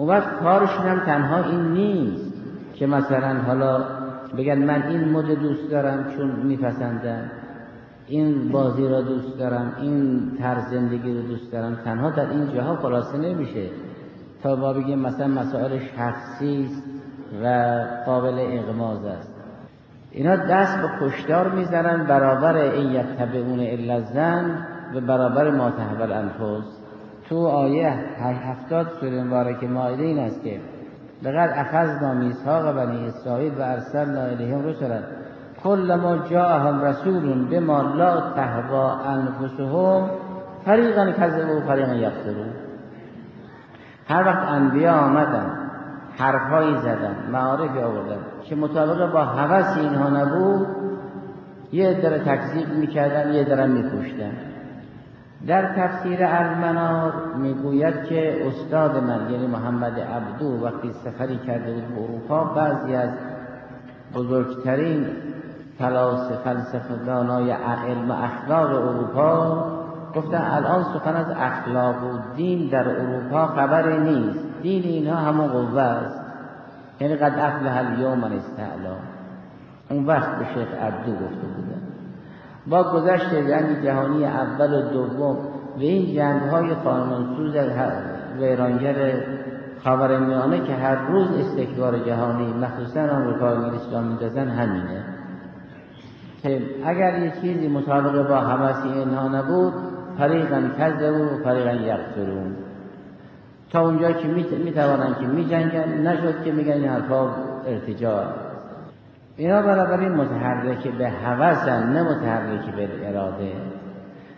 اون وقت کارشون هم تنها این نیست که مثلا حالا بگن من این مد دوست دارم چون میپسندم، این بازی را دوست دارم، این طرز زندگی رو دوست دارم. تنها در این جاها خلاصه نمیشه تا ما بگیم مثلا مسائل شخصی است و قابل اغماض است. اینا دست به کشتار میزنن برابر این یتبعون الا الظن و برابر ما تهوی الانفس. تو آیه 70 سوره مبارکه مائده این است که لقد اخذنا میثاق بنی اسرائیل و ارسلنا الیهم رسلا کلما جاءهم رسول بما لا تهوی انفسهم فریقا کذبوا و فریقا یقتلون. هر وقت انبیا آمدن حرفایی زدن، معارفی آوردن که مطابق با هوس اینها نبود، یه عده را تکذیب میکردن، یه عده را میکشتن. در تفسیر المنار میگوید که استاد من یعنی محمد عبدو وقتی سفری کرده بود به اروپا، بعضی از بزرگترین فلسفه‌دانای علم اخلاق اروپا گفتن الان سخن از اخلاق و دین در اروپا خبری نیست، دین اینها همون قوه است، یعنی قد افلح الیوم من استعلا. اون وقت به شیخ عبدو گفته بودن. با گذشت جنگ جهانی اول و دوم و این جنگ‌های خانمانسوز ویرانگر خاورمیانه که هر روز استکبار جهانی مخصوصا آمریکا و انگلیس را می‌دادن، همینه که اگر یه چیزی مطابق با هوس اینها نبود، فریقاً کذبوا و فریقاً یقتلون. تا اونجا که میتوانن که میجنگن، نشد که میگن این حرفا ارتجاع. اینا بنابراین متحرک به هوسن، نه متحرک به اراده.